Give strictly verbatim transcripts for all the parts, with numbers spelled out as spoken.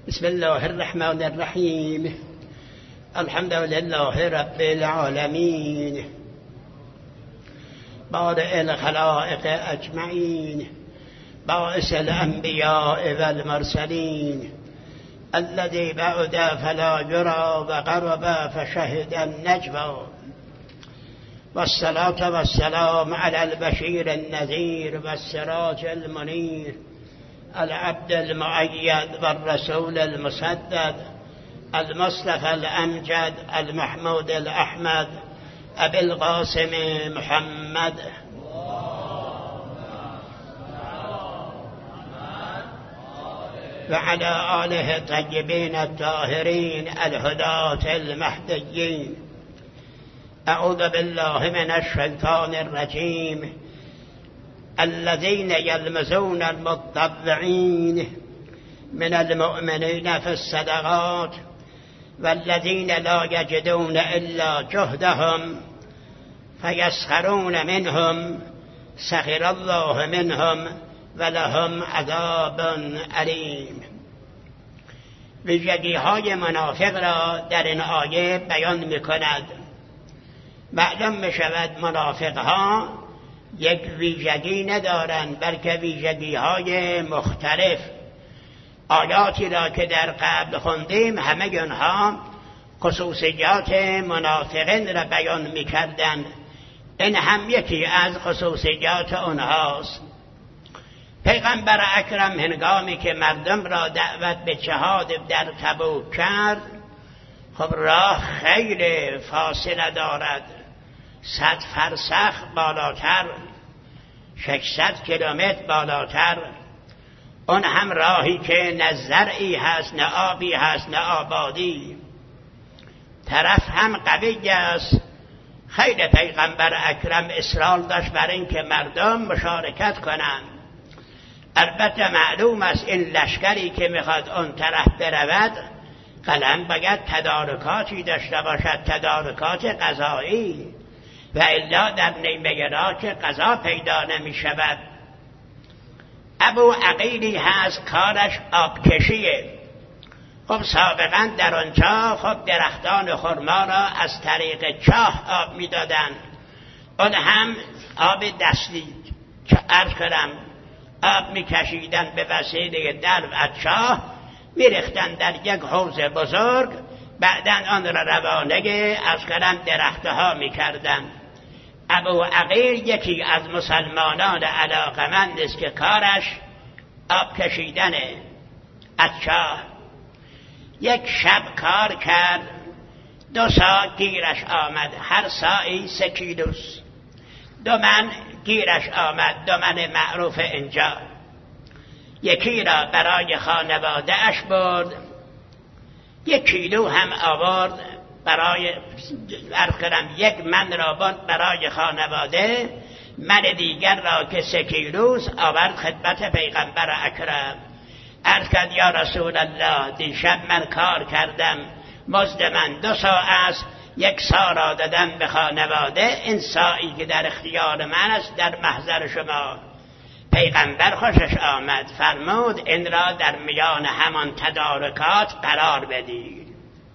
بسم الله الرحمن الرحیم. الحمد لله رب العالمین، بارئ الخلائق اجمعین، باعث الانبیاء والمرسلین، الذي بعد فلا يرى وقرب فشهد النجوى، والصلاة والسلام على البشير النذير والسراج المنير، العبد المؤيد والرسول المسدد، المصطفى الأمجد المحمود الأحمد، أبي القاسم محمد. وعلى آله الطيبين الطاهرين الهداة المهديين. أعوذ بالله من الشيطان الرجيم. الذين يلمزون المتطوعين من المؤمنين في الصدقات والذين لا يجدون إلا جهدهم فيسخرون منهم سخر الله منهم ولهم عذاب علیم. ویژگی های منافق را در این آیه بیان می کند. معلوم می شود منافق ها یک ویژگی ندارند، بلکه ویژگی های مختلف. آیاتی را که در قبل خوندیم همه آنها خصوصیات منافقین را بیان می کردند. این هم یکی از خصوصیات آنهاست. پیغمبر اکرم هنگامی که مردم را دعوت به جهاد در تبوک کرد، خب راه خیلی فاصله دارد، صد فرسخ بالاتر، ششصد کیلومتر بالاتر. اون هم راهی که نه زرعی هست نه آبی هست نه آبادی، طرف هم قوی است. خیلی پیغمبر اکرم اصرار داشت بر این که مردم مشارکت کنند. البته معلوم است این لشکری که میخواد اون طرف برود قلم باید تدارکاتی داشته باشد، تدارکات غذایی، و الا در نیمه راه که غذا پیدا نمی شود. ابو عقیلی هست کارش آبکشیه. خب سابقا در آنجا خب درختان خرما را از طریق چاه آب می دادن. اون هم آب دستی که عرض کنم آب می کشیدن به وسیله دلو از چاه، می ریختن در یک حوض بزرگ، بعدن آن را روانه از کنم درختها می کردن. ابو عقیل یکی از مسلمانان علاقمند است که کارش آب کشیدنه از چاه. یک شب کار کرد، دو سا گیرش آمد، هر سایی سه کیلوست. دو من گیرش آمد، دو من معروف اینجا. یکی را برای خانواده اش برد، یک کیلو هم آورد برای ارکرم، یک من را برد برای خانواده، من دیگر را که سه کیلوست آورد خدمت پیغمبر اکرم. عرض کرد یا رسول الله دیشب من کار کردم، مزد من دو سا است، یک سا را دادم به خانواده، این سایی که در اختیار من است در محضر شما. پیغمبر خوشش آمد، فرمود این را در میان همان تدارکات قرار بدید.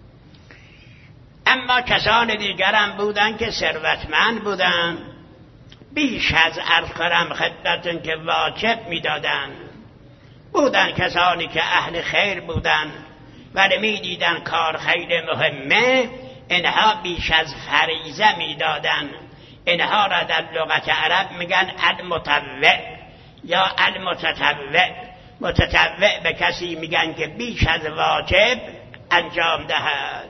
اما کسان دیگرم بودن که ثروتمند بودن، بیش از عرض کنم خدمتون که واجب میدادن. بودن کسانی که اهل خیر بودن ولی میدیدن کار خیلی مهمه، اینها بیش از فریضه میدادن. اینها را در لغت عرب میگن المتطوع یا المتطوع. متطوع به کسی میگن که بیش از واجب انجام دهد.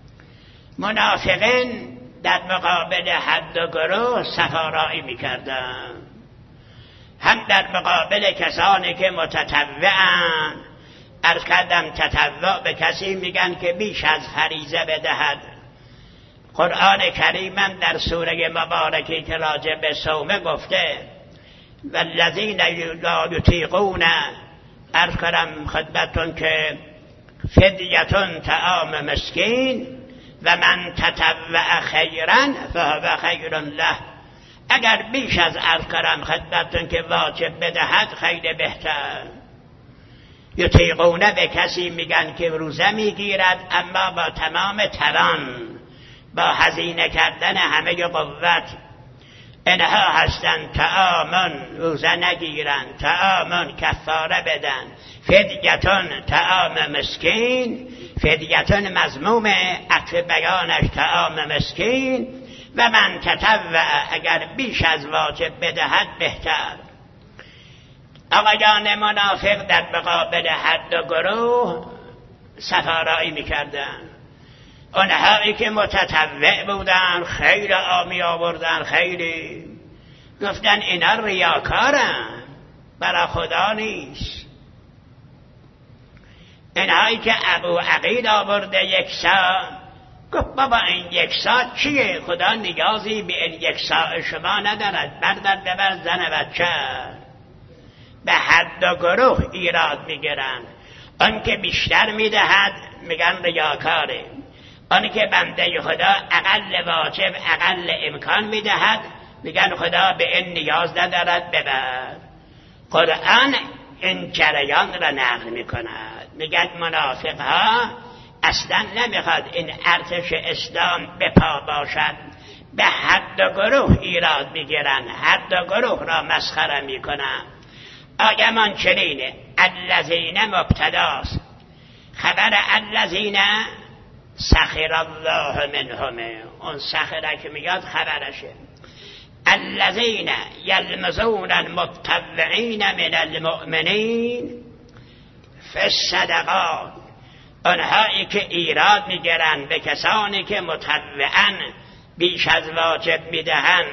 منافقین در مقابل حد و گروه سفارایی میکردن، هم در مقابل کسانی که متطوعن. عرض کردم تطوع به کسی میگن که بیش از فریضه بدهد. قرآن کریمم در سوره مبارکی که راجع به صوم گفته والذین لا یطیقون، عرض کنم خدمتون که فدیتون طعام مسکین و من تطوع خیرا فهو خیر له. اگر بیش از عرض کنم خدمتون که واجب بدهد خیلی بهتر. یطیقونه به کسی میگن که روزه میگیرد اما با تمام توان، با هزینه کردن همه قوت. اینها هستن طعامون روزه نگیرن، طعامون کفاره بدن، فدیتون طعام مسکین، فدیتون مضموم عطف بیانش طعام مسکین. و من تطوع اگر بیش از واجب بدهد بهتر. آقایان منافق در مقابل هر دو گروه سفارایی میکردن. اونهایی که متطوع بودن خیلی آمی آوردن، خیلی گفتن اینا ریاکارن، برای خدا نیست. اینهایی که ابو عقیل آورده یک سا، گفت بابا این یک سا چیه؟ خدا نیازی به این یک سا شما ندارد، بردر ببر زن بچه. به هر دو گروه ایراد میگیرن. آن که بیشتر میدهد میگن ریاکاره، آن که بنده خدا اقل واجب اقل امکان میدهد میگن خدا به این نیاز ندارد ببر. قرآن این جریان را نقل میکند، میگن منافق ها اصلا نمیخواد این ارتش اسلام به پا باشد. به هر دو گروه ایراد میگیرن، هر دو گروه را مسخره میکنن. آگمان چنینه الذین مبتداست، خبر الذین سخر الله منهم، اون سخره که میاد خبرشه. الذین یلمزون المتطوعین من المؤمنین فی الصدقات، آنهایی که ایراد میگیرن به کسانی که متطوعن بیش از واجب میدهن.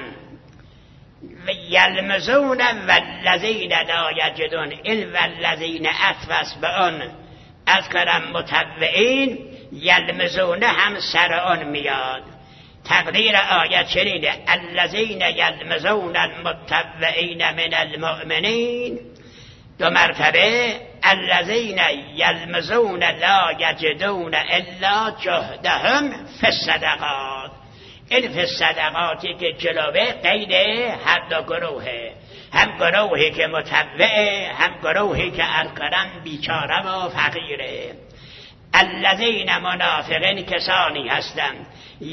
و یلمزون والذین لا یجدون، این والذین اتفس به اون از کلم متطوعین، یلمزون هم سر اون میاد. تقدیر آیت چنینه الذین یلمزون المتطوعین من المؤمنین، دو مرتبه الذین یلمزون لا یجدون الا جهدهم فی الصدقات. این فی الصدقاتی که جلوه قید هر دو گروهه، هم گروهی که متطوعه، هم گروهی که الکرم بیچاره و فقیره. الذین منافقین کسانی هستند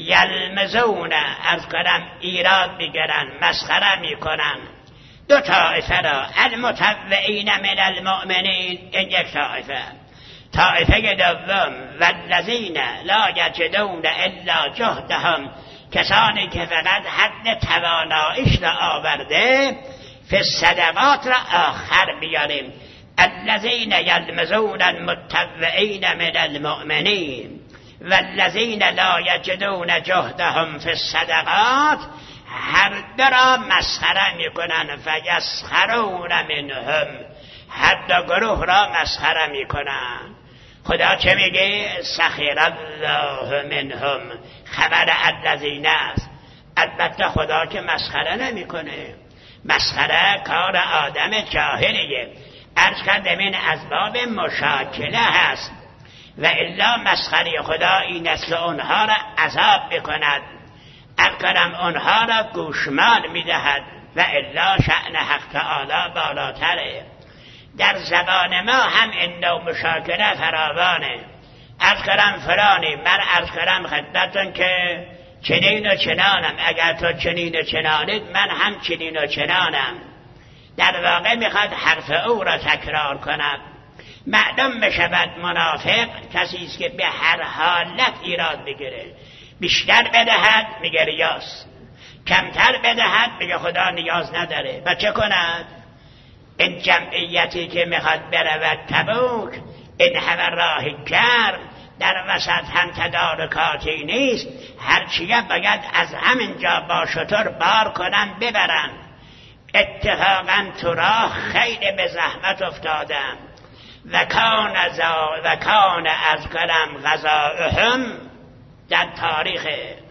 یلمزون از کرم ایراد میگیرن، مسخره میکنن دو طایفه را، المتطوعین من المؤمنین، این یک طایفه. طایفه دوم والذین لا یجدون الا جهدهم، کسانی که فقط حد تواناییش را آورده. فی الصدقات را آخر بیاریم. الذین یلمزون المتطوعین من المؤمنین والذین لا یجدون جهدهم فی الصدقات، هر دو را مسخره میکنن. فیسخرون منهم، هر دو گروه را مسخره میکنن. خدا چه میگه؟ سخر الله منهم، خبر الذین است. البته خدا که مسخره نمیکنه، مسخره کار آدم جاهلیه. عرض کردم این از باب مشاکله هست، و الا مسخره خدا این است که اونها را عذاب بکند، اکرم اونها را گوشمال میدهد، و الا شأن حق تعالی بالاتره. در زبان ما هم این نوع مشاکله فراوانه. عرض کردم فلانی، من عرض کردم خدمتتون که چنین و چنانم، اگر تو چنین و چنانید من هم چنین و چنانم. در واقع میخواد حرف او را تکرار کند. معلوم بشود منافق کسی است که به هر حالت ایراد بگیره. بیشتر بدهد میگه ریاست، کمتر بدهد میگه خدا نیاز نداره. و چه کند؟ این جمعیتی که میخواد برود تبوک، این همه راه گرم، در وسط هم تدارکاتی نیست، هرچیه باید از همینجا با شتر بار کنن ببرن. اتفاقا تو راه خیلی به زحمت افتادم. و کان از و کان از کلم غذاهم، در تاریخ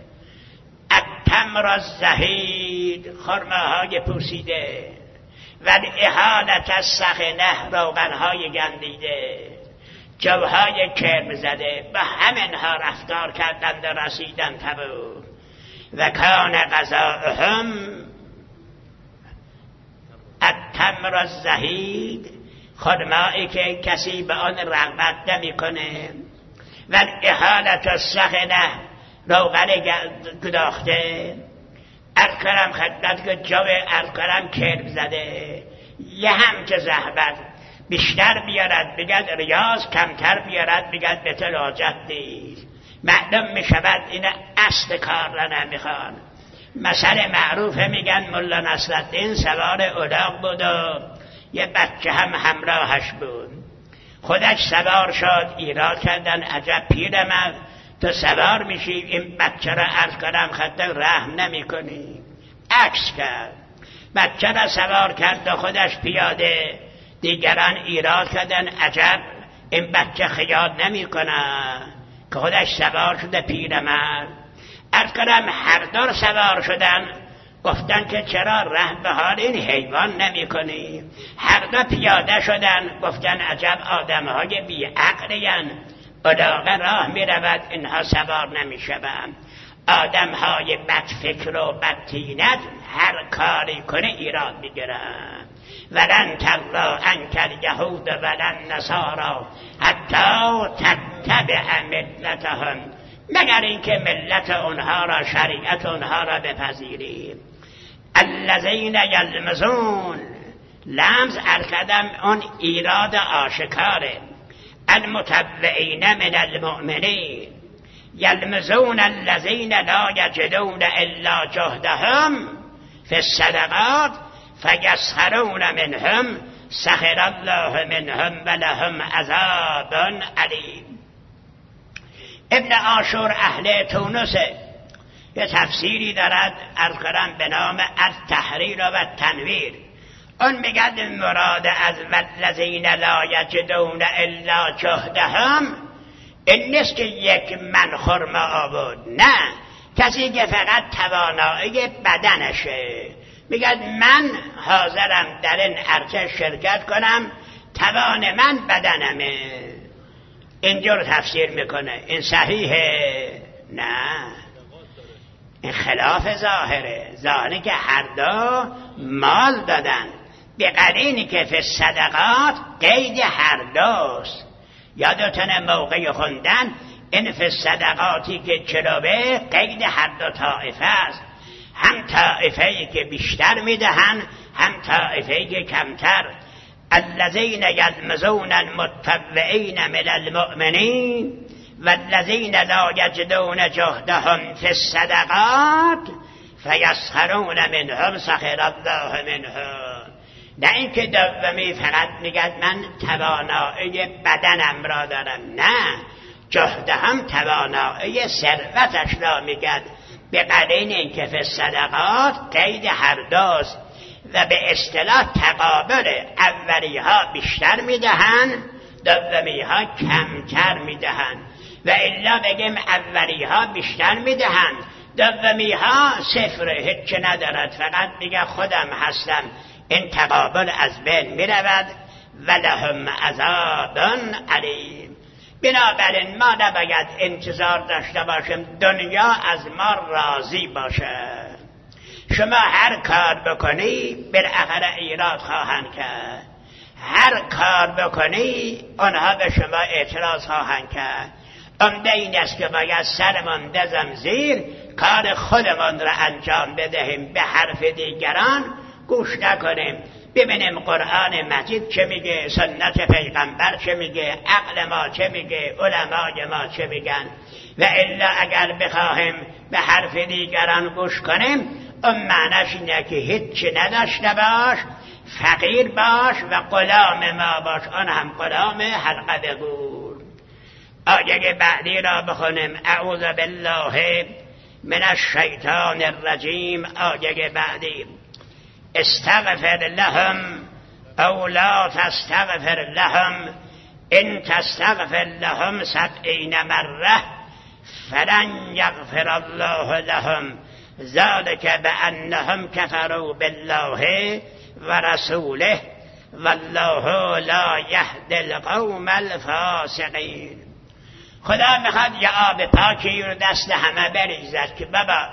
التمر الزهید، خرمه های پوسیده، و احالت از سخنه، روغنهای گندیده، جوهای کرم زده، به همینها رفتار کردند و رسیدن تبوک. و کان غذاهم التمر الزهید، خرمایی که کسی به آن رغبت نمی کنه. و احالت السخنه، روغن گداخته. ارکرم خدمت که جو ارکرم کرب زده، یه هم که زحمت بیشتر بیارد بگد ریاض، کمتر بیارد بگد به تلاجت نیست. معلوم می شود این اصل کار را نمیخوان. مثل معروفه میگن ملا نصرالدین سوار الاغ بود و یه بچه هم همراهش بود. خودش سوار شد، ایراد کردن عجب پیرمرد تو سوار میشی این بچه را عرض کنم خدمت رحم نمی کنی. عکس کرد، بچه را سوار کرد و خودش پیاده. دیگران ایراد کردن عجب این بچه خیال نمی کنه که خودش سوار شده پیرمرد. عرض کنم هر دور سوار شدن، گفتن که چرا رحم به حال این حیوان نمی کنی. هر دو پیاده شدن، گفتن عجب آدم های بی عقلین، الاغه راه می رود اینها سوار نمی شوند. آدم های بد فکر و بد طینت هر کاری کنه ایراد می گیرند. ولن ترضی عنک الیهود ولن نصارا حتی تتبع ملتهم، مگر اینکه ملت اونها را، شریعت اونها را بپذیری. الذین یلمزون، لمز ارکدم اون ایراد آشکاره. المتبعین من المؤمنین یلمزون الذین لا یجدون الا جهدهم فی الصدقات فیسخرون منهم سخر الله منهم ولهم عذاب علیم. ابن عاشور اهل تونس یه تفسیری دارد عرض کنم به نام التحریر و تنویر. اون میگد مراد از والذین لا یجدون الا جهدهم این نیست که یک من خرما آورد، نه، کسی که فقط توانایی بدنشه. میگد من حاضرم در این ارچه شرکت کنم، توان من بدنمه. اینجور تفسیر میکنه. این صحیحه؟ نه، این خلاف ظاهره. ظاهره که هر دو مال دادن، به قرینی که فی صدقات قید هر دوست. یادتونه موقع خوندن این فی صدقاتی که چلوه قید هر دو طائفه است، هم طائفه‌ای که بیشتر میدهن، هم طائفه‌ای که کمتر. الذین یلمزون المتبعین من المؤمنین والذین لا یجدون جهدهم فی الصدقات فیسخرون منهم سخر الله منهم. نه اینکه دومی فقط میگد من توانایی بدنم را دارم، نه، جهدهم توانایی ثروتش را میگد، به قرین اینکه فی الصدقات قید هر دوست و به اصطلاح تقابل. اولی ها بیشتر میدهن، دومی ها کمتر میدهن. و الا بگیم اولی ها بیشتر میدهن، دومی ها صفر، هیچ ندارد، فقط میگه خودم هستم. این تقابل از بین میرود. ولهم عذاب علیم. بنابراین ما نباید انتظار داشته باشیم دنیا از ما راضی باشه. شما هر کار بکنی بالاخره ایراد خواهند کرد، هر کار بکنی آنها به شما اعتراض خواهند کرد. عمده این است که باید سرمان بزنیم زیر، کار خودمان را انجام بدهیم، به حرف دیگران گوش نکنیم. ببینیم قرآن مجید چه میگه، سنت پیغمبر چه میگه، عقل ما چه میگه، علمای ما چه میگن. و الا اگر بخواهیم به حرف دیگران گوش کنیم، اون معنیش اینه که هیچی نداشته باش، فقیر باش و غلام ما باش، آن هم غلام حلقه گور. آیه بعدی را بخونیم. اعوذ بالله من الشیطان الرجیم. آیه بعدی. استغفر لهم او لا تستغفر لهم ان تستغفر لهم سبعین مره فلن یغفر الله لهم ذلك بانهم كفروا بالله ورسوله والله لا یهدی القوم الفاسقین. خدا میخواد یه آب پاکی رو دست همه بریزد که بابا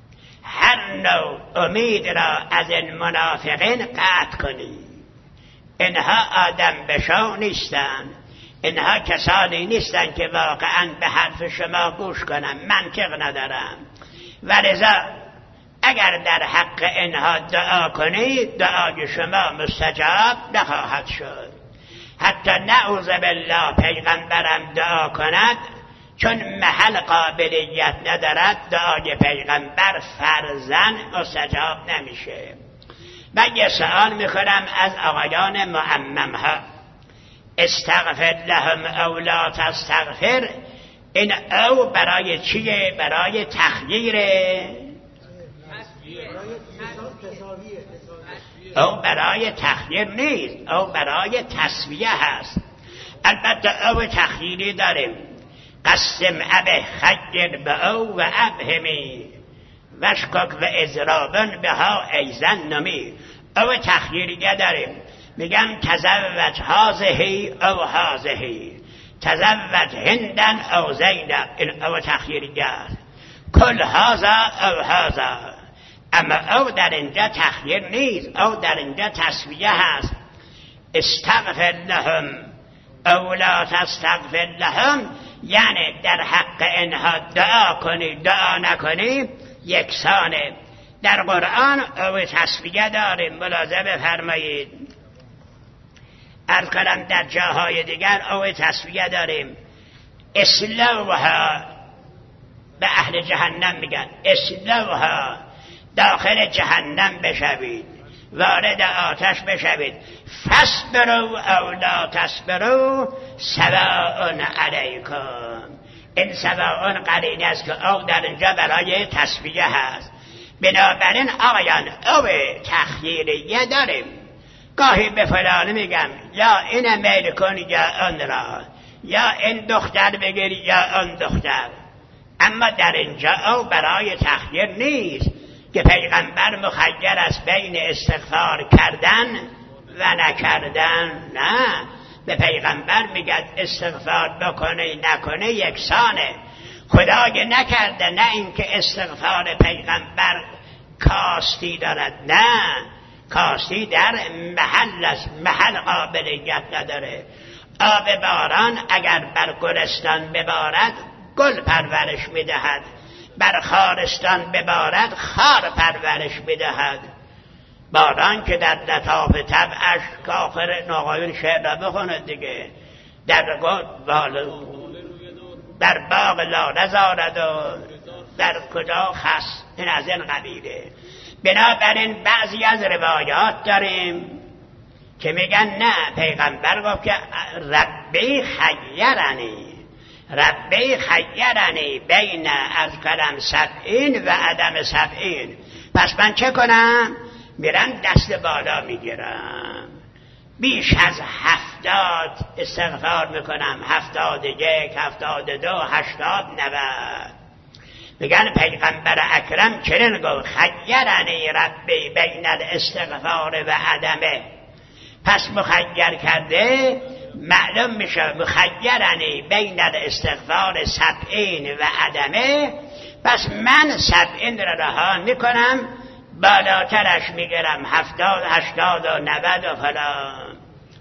هر نوع امید را از این منافقین قطع کنی. اینها آدم بشو نیستن، اینها کسانی نیستن که واقعا به حرف شما گوش کنن، منطق ندارن. ولذا اگر در حق اینها دعا کنید دعای شما مستجاب نخواهد شد. حتی نعوذ بالله پیغمبرم دعا کند، چون محل قابلیت ندارد دعای پیغمبر فرضاً مستجاب نمیشه. من یه سوال میکنم از آقایان معمم ها، استغفر لهم او لا تستغفر، این او برای چیه؟ برای تخییره؟ او برای تخییر نیست، او برای تسویه هست. البته او تخییری داریم، قسم ابه خیر به او و ابهمی وشکک و ازرابن به ها ایزن نمی. او تخییریه داریم، میگم تزوج هازهی او هازهی، تزوج هندن او زینب، این او تخییریه است. کل هازا او هازا، اما او در اینجا تخییر نیست، او در اینجا تسویه هست. استغفر لهم او لا تستغفر لهم، یعنی در حق اینها دعا کنی دعا نکنی یکسانه. در قرآن او تسویه داریم، ملاحظه بفرمایید. عرض کنم در جاهای دیگر او تسویه داریم. اصلوها، به اهل جهنم میگن اصلوها، داخل جهنم بشوید، وارد آتش بشوید. فاصبروا او لا تصبروا سواء علیکم، این سواء قرینه است که او در اینجا برای تسویه هست. بنابراین آقایان او تخییریه داریم، گاهی به فلان میگم یا این میل کن یا آن را، یا این دختر بگیری یا آن دختر، اما در اینجا او برای تخییر نیست که پیغمبر مخیر است بین استغفار کردن و نکردن. نه، به پیغمبر میگه استغفار بکنه نکنه یکسانه. خدای نکرده نه اینکه استغفار پیغمبر کاستی دارد، نه، کاستی در محل است، محل قابلیت نداره. آب باران اگر بر گلستان ببارد گل پرورش میدهد، بر خارستان ببارد خار پرورش میدهد. باران که در لطاف طبعش که آخر ناقایون شعر را بخوند دیگه، در در باغ لا نزارد و در کجا خس، این از این قبیله. بنابراین بعضی از روایات داریم که میگن نه، پیغمبر گفت که ربی خیرنی، ربی خیرنی بین از کلم سبعین و عدم سبعین. پس من چه کنم؟ میرم دست بالا میگیرم، بیش از هفتاد استغفار میکنم، هفتاد یک، هفتاد دو، هشتاد، نود. میگن پیغمبر اکرم چنین گفت خیرنی ربی بین الاستغفار و عدمه. پس مخیر کرده، معلوم میشه مخیرنی بین الاستغفار سبعین و عدمه. پس من سبعین را رها میکنم، بالاترش میگیرم هفتاد، هشتاد و نود و فلان.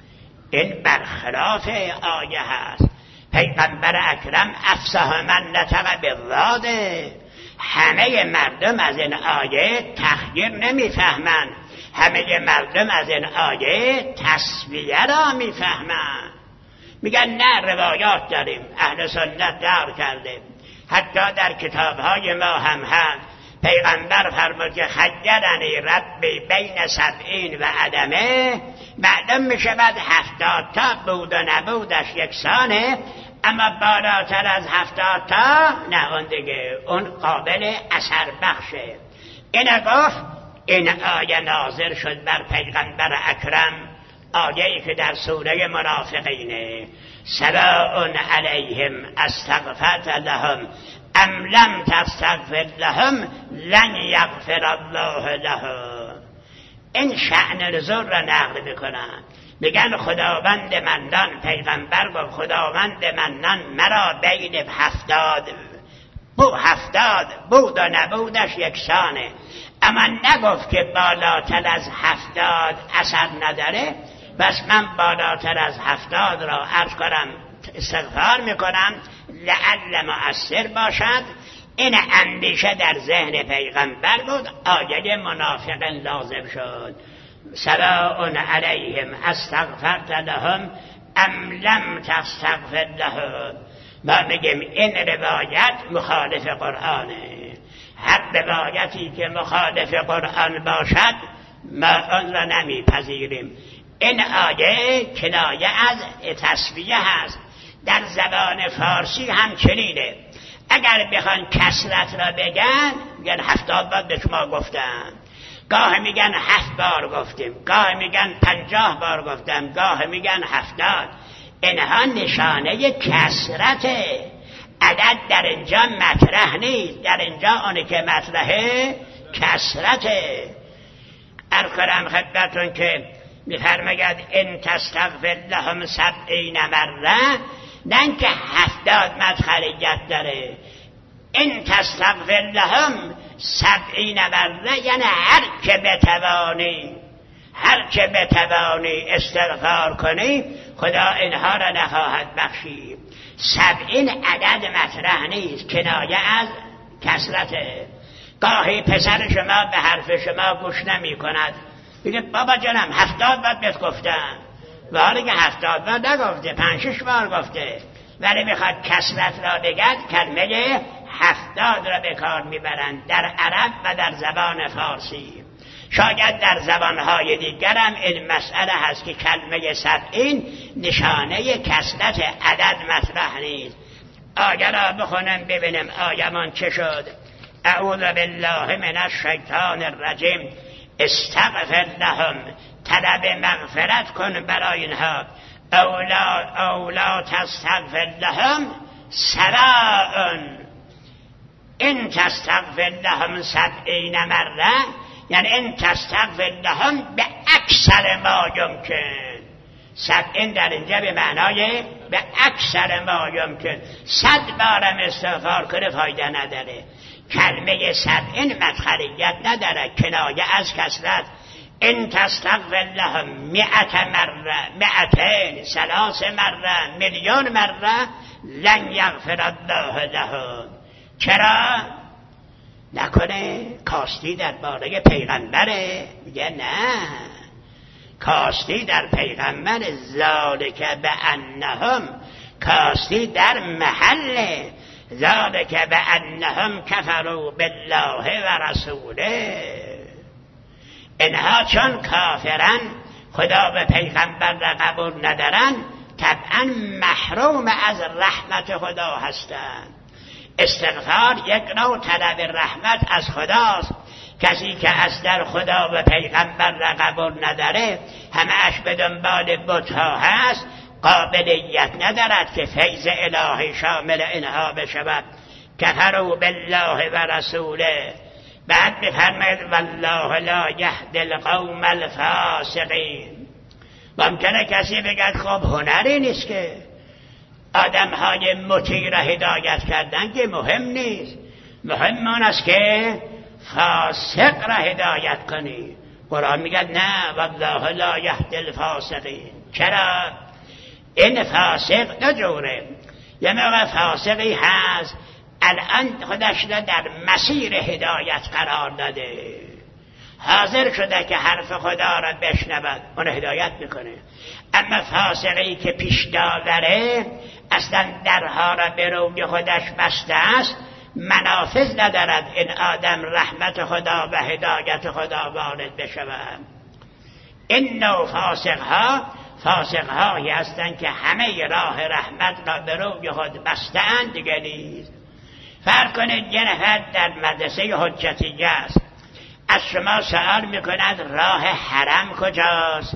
این برخلاف آیه هست. پیغمبر اکرم افصح من نطق بالراده. همه مردم از این آیه تخییر نمیفهمند، همه مردم از این آیه تسویه را میفهمند. میگن نه، روایات داریم، اهل سنت دار کرده، حتی در کتابهای ما هم هست. پیغمبر فرمود که خیرنی ربی بین سبعین و عدمه. معلوم میشود هفتاد تا بود و نبودش یکسانه، اما بالاتر از هفتاد تا نه، اون دیگه اون قابل اثر بخشه. این گفت این آیه نازل شد بر پیغمبر اکرم، آیه‌ای که در سوره منافقینه، سواء علیهم استغفرت لهم ام لم تستغفر لهم لن یغفر الله لهم. این شأن نزول را نقل میکنن، میگن خداوند منان، پیغمبر گفت خداوند منان مرا بین هفتاد بو هفتاد بود و نبودش یکسانه، اما نگفت که بالاتر از هفتاد اثر نداره. پس من بالاتر از هفتاد را عرض کنم استغفار میکنم لعل مؤثر باشد. این اندیشه در ذهن پیغمبر بود. آیه منافق لازم شد. سواء علیهم استغفرت لهم ام لم تستغفر لهم. ما میگیم این روایت مخالف قرآنه. هر روایتی که مخالف قرآن باشد ما آن را نمیپذیریم. این آیه کنایه از تسویه هست. در زبان فارسی هم چنینه. اگر بخوان کسرت را بگن میگن هفتاد بار به شما گفتم، گاه میگن هفت بار گفتیم، گاه میگن پنجاه بار گفتم، گاه میگن هفتاد. اینها نشانه کسرته. عدد در اینجا مطرح نیست. در اینجا آنی که مطرحه کسرته. ارکرم خدمتون که میفرماید ان تستغفر لهم سبعین مره، نه که هفتاد مدخلیت داره. ان تستغفر لهم سبعین مره یعنی هر که بتوانی، هر که بتوانی استغفار کنی خدا اینها را نخواهد بخشید. سبعین عدد مطرح نیست، کنایه از کسرته. گاهی پسر شما به حرف شما گوش نمی کند، میگه بابا جانم هفتاد بار بهت گفتم، و حالی که هفتاد بار نگفته، پنج شش بار گفته، ولی میخواد کسرت را بگد کلمه هفتاد را به کار میبرند در عرب و در زبان فارسی. شاید در زبانهای دیگر هم این مسئله هست که کلمه سبعین نشانه کسرت عدد مطرح نیست. آیه را بخونم ببینم آیمان چه شد. اعوذ بالله من الشیطان الرجیم استغفر لهم، طلب مغفرت کن برای اینها. اولا اولا تستغفر لهم سواء ان تستغفر لهم سبعین مره، یعنی ان تستغفر لهم به اکثر ما یمکن. سبعین در اینجا به معنای به اکثر ما یمکن. صد بارم استغفار کنه فایده نداره. کلمه سبعین مدخلیت نداره، کنایه از کسرت. ان تستغفر لهم مئت مره، مئتین، ثلاث مره، میلیون مره لن یغفر الله لهم. چرا؟ نکنه کاستی در باره پیغمبره؟ میگه نه، کاستی در پیغمبر ذالک بانهم، کاستی در محل ذالک بانهم کفروا بالله و رسوله. اینها چون کافرن، خدا به پیغمبر را قبول ندارن، طبعا محروم از رحمت خدا هستند. استغفار یک نوع طلب رحمت از خداست. کسی که اصلا خدا و پیغمبر را قبول نداره، همه‌اش به دنبال بت‌ها هست، قابلیت ندارد که فیض الهی شامل اینها بشود. کفروا بالله و رسوله. بعد بفرماید والله لا یهدی القوم الفاسقین. ممکنه کسی بگد خب هنری نیست که آدم های مطیع را هدایت کردن، که مهم نیست. مهم آن است که فاسق را هدایت کنی. قرآن میگه نه والله لا یهدی الفاسقین. چرا؟ این فاسق نجوره. یه موقع فاسقی هست الان خودش را در مسیر هدایت قرار داده، حاضر شده که حرف خدا را بشنود، اون هدایت میکنه. اما فاسقی که پیش داوره، اصلا درها را به روی خودش بسته است، منافذ ندارد این آدم رحمت خدا و هدایت خدا وارد بشود. این نوع فاسق ها فاسق هایی هستند که همه راه رحمت را به روی خود بسته اند، دیگه نیست. فرض کنید یه نفر در مدرسه حجتیه است، از شما سوال میکند راه حرم کجاست؟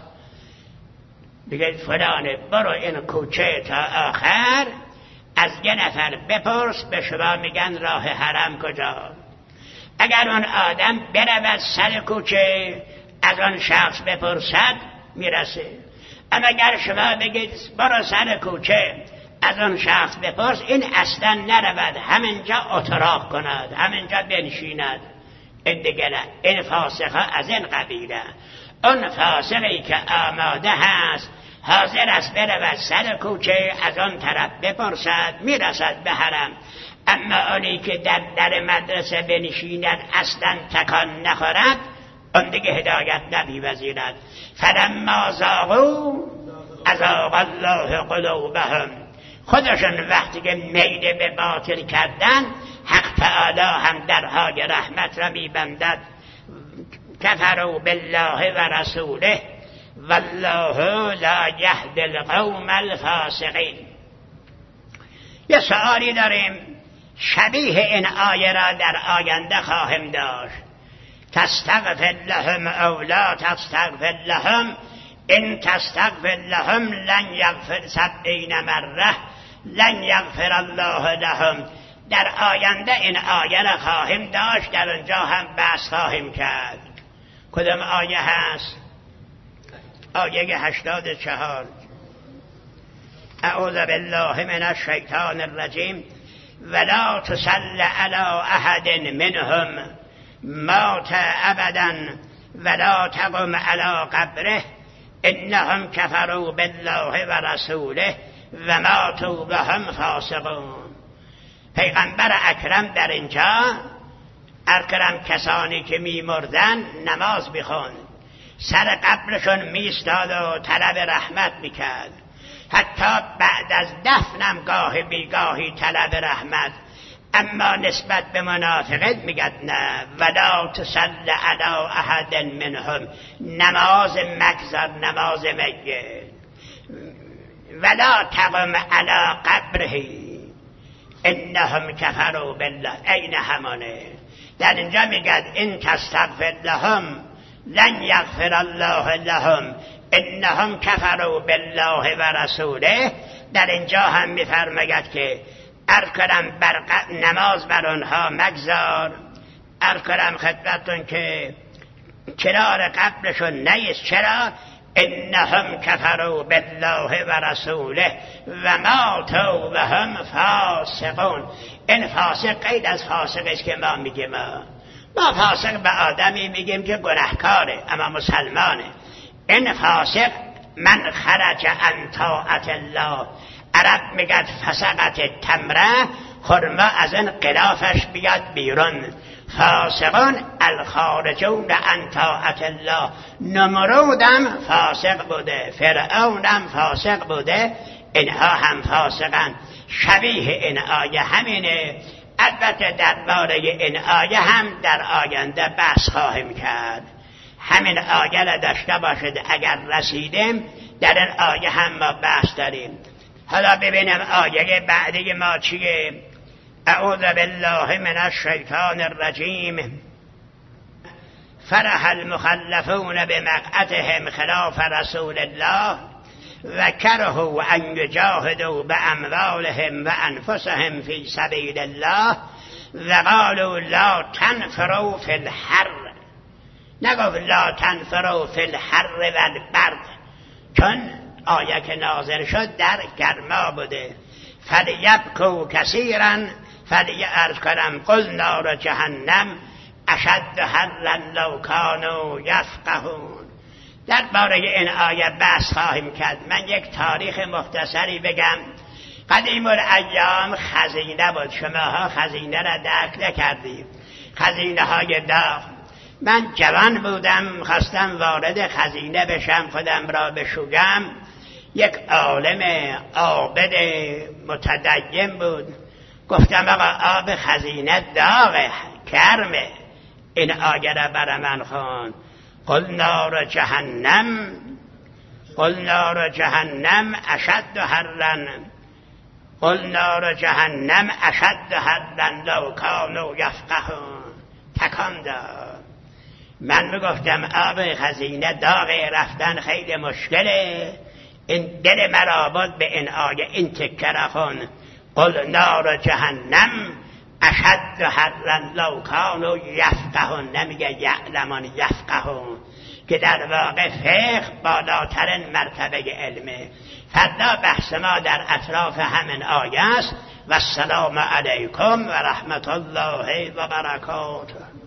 بگید فلانه، برو این کوچه تا آخر از یه نفر بپرس، به شما میگن راه حرم کجاست. اگر اون آدم برود سر کوچه از آن شخص بپرسد میرسه. اما اگر شما بگید برو سر کوچه از اون شخص بپرس، این اصلا نرود، همینجا اتراق کند، همینجا بنشیند. این دیگه نه. این فاسقه از این قبیله. اون فاسقی که آماده هست حاضر است برود سر کوچه از آن طرف بپرسد میرسد به حرم، اما اونی که در در مدرسه بنشیند اصلا تکان نخورد اون دیگه هدایت نمی‌پذیرد. فلما زاغوا ازاغ الله قلوبهم، خودشون وقتی که میل به باطل کردن حق تعالی هم درهای رحمت را میبندد. کفروا بالله و رسوله والله لا یهدی القوم الفاسقین. یه سوالی داریم شبیه این آیه را در آینده خواهم داشت. تستغفر لهم او لا تستغفر لهم ان تستغفر لهم لن یغفر سبعین مره لن یغفر الله لهم. در آینده این آیه را خواهیم داشت، در اونجا هم بحث خواهیم کرد. کدام آیه هست؟ آیه هشتاد و چهار. اعوذ بالله من الشیطان الرجیم ولا تصل علی احد منهم مات ابدا ولا تقم علی قبره انهم کفروا بالله و رسوله و ماتوا وهم فاسقون. پیغمبر اکرم در اینجا اکرم کسانی که می مردن نماز بخون، سر قبرشون میستاد و طلب رحمت میکرد، حتی بعد از دفنم گاه بیگاهی طلب رحمت. اما نسبت به منافقت میگد نه، ولا تصل علی احد منهم، نماز مگذار، نماز میت. ولا تقم علی قبره انهم کفروا بالله، عین همانه. در اینجا میگد این تستغفر لهم لن یغفر الله لهم انهم کفروا بالله و رسوله. در اینجا هم میفرماید که ارکرم بر نماز بر آنها مگذار، ارکرم خدمتون که کنار قبرشون نیست. چرا؟ انهم کفروا بالله و رسوله و ماتوا و هم فاسقون. این فاسق غیر از فاسق است که ما میگیم. ما ما فاسق به آدمی میگیم که گناهکاره اما مسلمانه. این فاسق من خرج عن طاعت الله، عرب میگد فسقت تمره، خرما از این غلافش بیاد بیرون. فاسقون الخارجون عن طاعت الله. نمرودم فاسق بوده، فرعونم فاسق بوده، اینها هم فاسقن. شبیه این آیه همینه. البته درباره این آیه هم در آینده بحث خواهیم کرد. همین آیه را داشته باشد، اگر رسیدیم در این آیه هم ما بحث داریم. حالا ببینم آیه بعدی ما چیه. اعوذ بالله من الشیطان الرجیم فرح المخلفون بمقعدهم خلاف رسول الله و کرهوا ان یجاهدوا باموالهم و انفسهم فی سبیل الله و قالوا لا تنفروا فی الحر. نگفت لا تنفروا فی الحر و البرد، چون آیه که نازل شد در گرما بوده. فلیبکوا کثیرا فلیعرض کنم قل نار جهنم اشد حرا لو کانوا یفقهون. درباره این آیه بحث خواهیم کرد. من یک تاریخ مختصری بگم. قدیم الایام خزینه بود، شماها خزینه را درک نکردید، خزینه های داغ. من جوان بودم، خواستم وارد خزینه بشم، خودم را بشویم. یک عالم عابد متدین بود، گفتم آقا آب خزینه داغه، گرمه. این آیه را برای من خوان. قل نار جهنم قل نار جهنم اشد حرا قل نار جهنم اشد حرا لو کانوا یفقهون. تکان داد. من میگفتم آب خزینه داغه، رفتن خیلی مشکله. این دل مرا بود به این آیه این تکه را خون. قل نار جهنم اشد حرا لو کانوا یفقهون، نمیگه یعلمون یفقهون، که در واقع فقه بالاترین مرتبه علمه. فردا بحث ما در اطراف همین آیه است. و السلام علیکم و رحمت الله و برکاته.